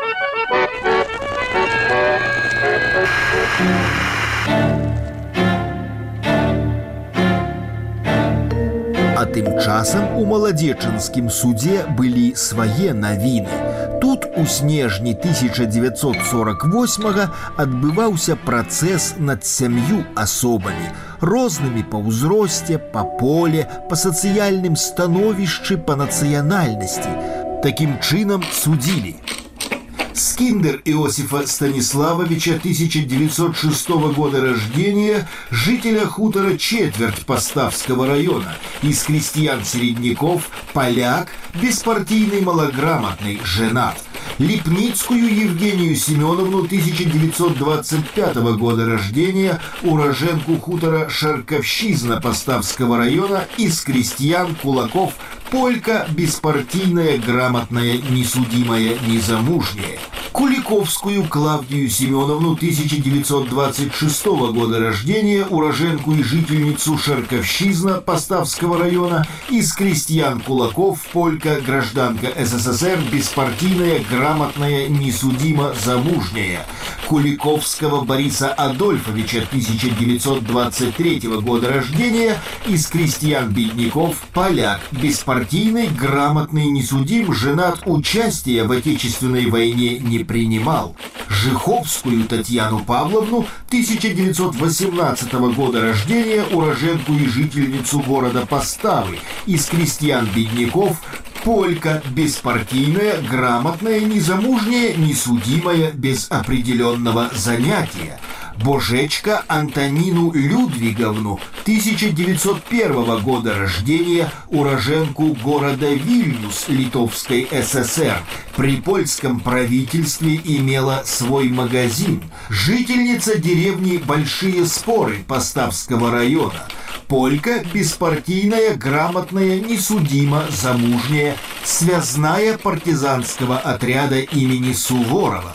А тым часам у маладзечанскім судзе былі свае навіны. Тут у снежні тысяча дзевяцьсот сорок восьмага адбываўся працэс над сям'ю асобамі, рознымі па ўзросце, па поле, па сацыяльным становішчы, па нацыянальнасці. Такім чынам судзілі Скиндер Иосифа Станиславовича, тысяча девятьсот шестого года рождения, жителя хутора Четверть Поставского района, из крестьян-середняков, поляк, беспартийный, малограмотный, женат. Липницкую Евгению Семеновну, тысяча девятьсот двадцать пятого года рождения, уроженку хутора Шарковщизна Поставского района, из крестьян, кулаков, полька, беспартийная, грамотная, несудимая, незамужняя. Куликовскую Клавдию Семеновну, тысяча девятьсот двадцать шестого года рождения, уроженку и жительницу Шарковщизна Поставского района, из крестьян, кулаков, полька, гражданка СССР, беспартийная, грамотная, несудимо, замужняя. Куликовского Бориса Адольфовича, тысяча девятьсот двадцать третьего года рождения, из крестьян-бедняков, поляк, беспартийный, грамотный, несудим, женат, участия в Отечественной войне не принимал. Жиховскую Татьяну Павловну, тысяча девятьсот восемнадцатого года рождения, уроженку и жительницу города Поставы, из крестьян-бедняков, полька, беспартийная, грамотная, незамужняя, несудимая, без определенного занятия. Божечка Антонину Людвиговну, тысяча девятьсот первого года рождения, уроженку города Вильнюс Литовской ССР, при польском правительстве имела свой магазин, жительница деревни Большие Споры Поставского района. Полька, беспартийная, грамотная, несудимо, замужняя, связная партизанского отряда имени Суворова.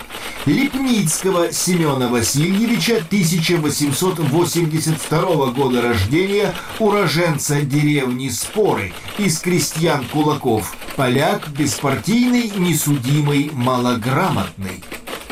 Липницкого Семена Васильевича, тысяча восемьсот восемьдесят второго года рождения, уроженца деревни Споры, из крестьян кулаков, поляк, беспартийный, несудимый, малограмотный.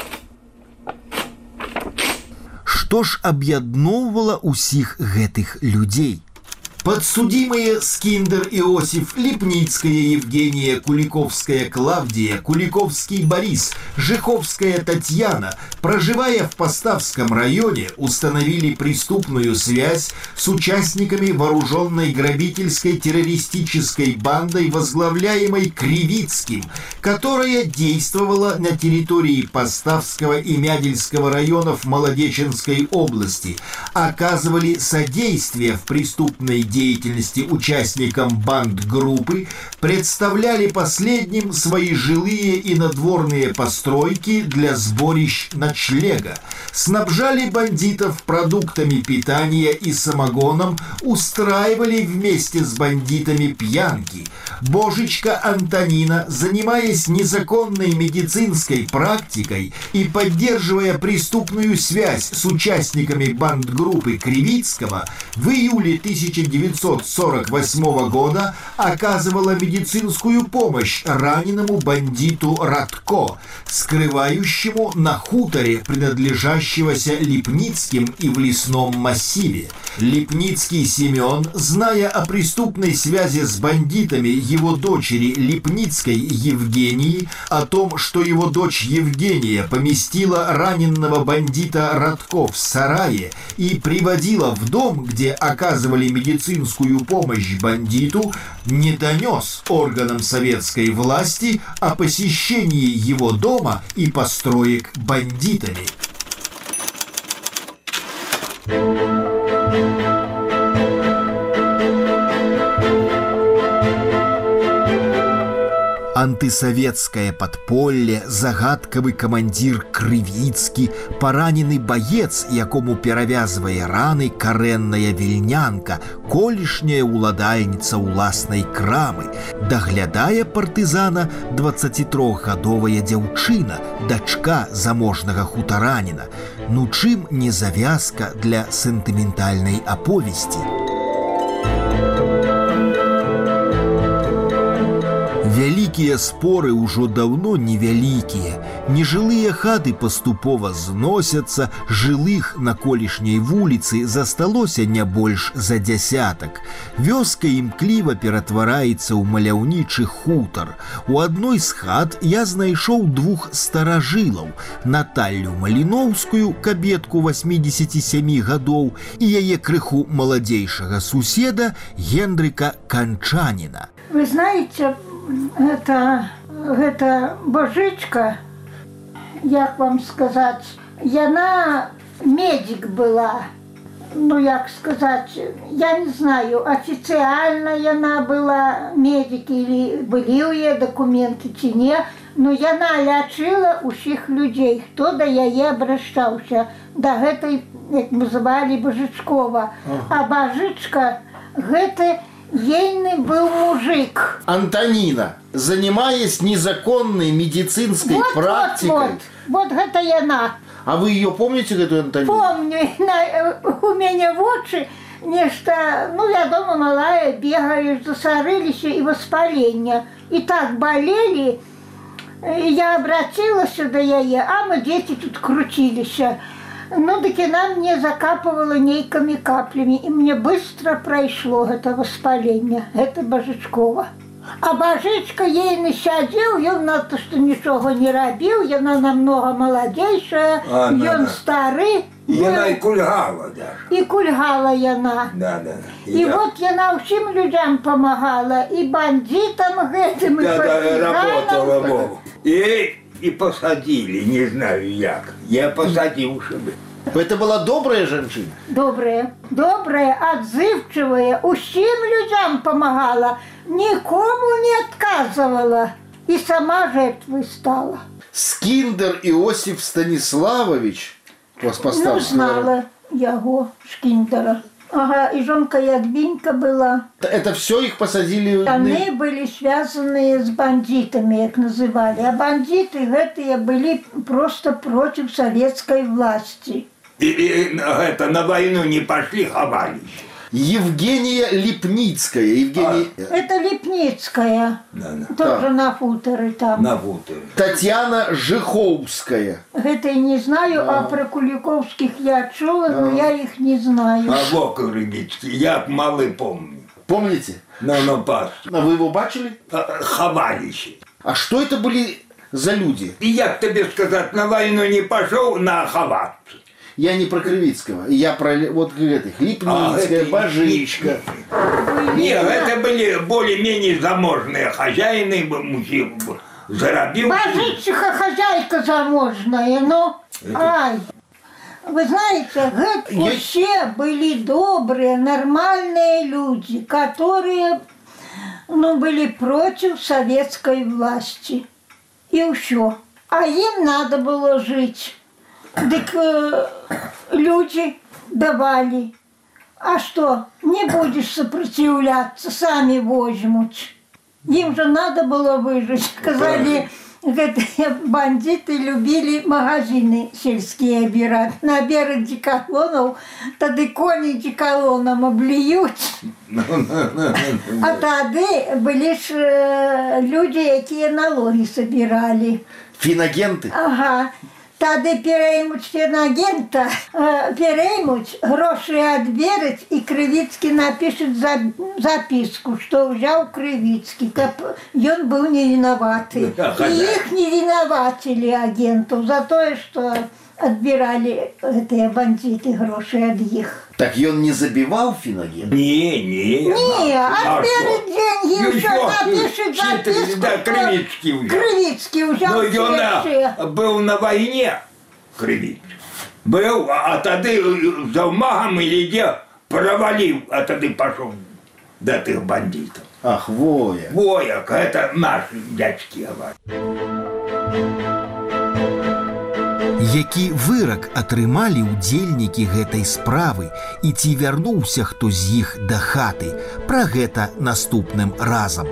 Што ж аб'ядноўвала ўсіх гэтых людзей? Подсудимые Скиндер Иосиф, Липницкая Евгения, Куликовская Клавдия, Куликовский Борис, Жиховская Татьяна, проживая в Поставском районе, установили преступную связь с участниками вооруженной грабительской террористической бандой, возглавляемой Кривицким, которая действовала на территории Поставского и Мядельского районов Молодеченской области, оказывали содействие в преступной деятельности участникам банд-группы, представляли последним свои жилые и надворные постройки для сборищ ночлега, снабжали бандитов продуктами питания и самогоном, устраивали вместе с бандитами пьянки. Божечка Антонина, занимаясь незаконной медицинской практикой и поддерживая преступную связь с участниками банд-группы Кривицкого, в июле тысяча девятьсот сорок восьмого года оказывала медицинскую помощь раненому бандиту Радко, скрывающему на хуторе, принадлежащегося Липницким и в лесном массиве. Липницкий Семен, зная о преступной связи с бандитами его дочери Липницкой Евгении, о том, что его дочь Евгения поместила раненного бандита Радко в сарае и приводила в дом, где оказывали медицинскую помощь бандиту, не донес органам советской власти о посещении его дома и построек бандитами. Антысоветское подполье, загадкавы камандзір Крывіцкі, паранены баец, якому перавязвае раны карэнная вільнянка, колішняя ўладальніца ўласнай крамы. Даглядае партызана дваццацітрохгадовая дзяўчына, дачка заможнага хутараніна. Ну чым не завязка для сентыментальнай аповесці? Вялікія споры ўжо даўно невялікія. Нежылыя хаты паступова зносяцца, жылых на колішняй вуліцы засталося не больш за дзясятак. Вёска імкліва ператвараецца ў маляўнічы хутар. У адной з хат я знайшоў двух старажылаў: Наталлю Маліноўскую, кабетку восьмидесяти семи гадоў, і яе крыху маладзейшага суседа Гендрыка Канчаніна. Вы знаете, это, это Божечка як вам сказаць, яна медик была. Ну, як сказаць, я не знаю, официально яна была медик или былі ў яе документы ці не, но яна лячыла ўсіх людзей, хто да яе абращаўся, да гэтай, як мы звалі, Божачкова. А Божачка, гэта ейны был мужик. Антонина, занимаясь незаконной медицинской вот, практикой. Вот, вот, вот гэта яна. А вы ее помните, эту Антонину? Помню. У меня в очи нечто, ну, я дома малая, бегаешь, засорылись и воспаление. И так болели. Я обратилась до яе, а мы дети тут крутились. Ну, так она мне закапывала нейкими каплями. И мне быстро прошло это воспаление. Это Божачкова. А Божичка ей не сядзеў, ён на то, што нічога не рабіў, яна намного маладзейшая, ён стары. Яна і кульгала даже. І кульгала яна. Да, да. І вот яна ўсім людзям памагала, і бандитам гэтым, і партизанам. И, и посадили, не знаю як. Я посадил, чтобы... Это была добрая женщина? Добрая, добрая, отзывчивая, усім людям помогала, никому не отказывала и сама жертвой стала. Скиндер Иосиф Станиславович вас поставил? Ну, знала его, Шкиндера. Ага, и жонка Ядвинька была. Это все их посадили? Они были связаны с бандитами, как называли. А бандиты гэтые были просто против советской власти. И, и это на войну не пошли, ховались. Евгения Липницкая. Евгения... А, это Липницкая. Да, да. Тоже да. на хуторе там. На хуторе. Татьяна Жиховская. Это я не знаю, да. А про Куликовских я чула, да. Но я их не знаю. А Вока Рыбицкий, я малый помню. Помните? На напас. А вы его бачили? Ховались. А что это были за люди? И я тебе сказать, на войну не пошел, на ховаться. Я не про Кривицкого, я про вот этих Липницкая, а, Божичка. Нет, это были более-менее заможные хозяины, мужчины. Божичка хозяйка заможная, но... Это... Ай, вы знаете, это все были добрые, нормальные люди, которые, ну, были против советской власти. И все. А им надо было жить. Так э, люди давали. А что, не будешь сопротивляться, сами возьмут. Им же надо было выжить. Сказали, это, бандиты любили магазины сельские обирать. Наберут деколонов, тогда кони деколоном облиют. А тогда были ж люди, которые налоги собирали. Финагенты? Ага. Тогда переймуть финагента, э, переймуть, гроши отберуть, и Кривицкий напишет за, записку, что взял Кривицкий. Он был не виноватый. И их не виноватили агентов за то, что отбирали эти бандиты гроши от них. Так и он не забивал финагент? Не, не. Не, отберет деньги, еще напишет записку. Да, Кривицкий взял. Кривицкий взял. Но он был на войне, Кривицкий. Был, а тогда за магом или где провалил, а тогда пошел до тех бандитов. Ах, вояк. Вояк, это наши дядьки говорят. Які вырак атрымалі ўдзельнікі гэтай справы і ці вярнуўся хто з іх да хаты? Пра гэта наступным разам.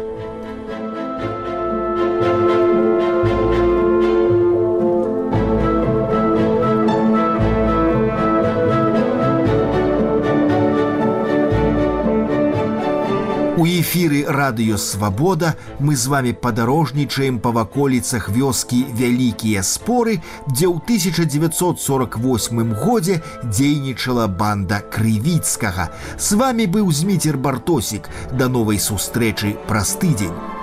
У эфіры радыё «Свабода» мы з вами падарожнічаем па ваколіцах вёскі Вялікія Споры, дзе ў тысяча дзевяцьсот сорок восьмым годзе дзейнічала банда Крывіцкага. З вами быў Зміцер Бартосік. Да новай сустрэчы праз тыдзень.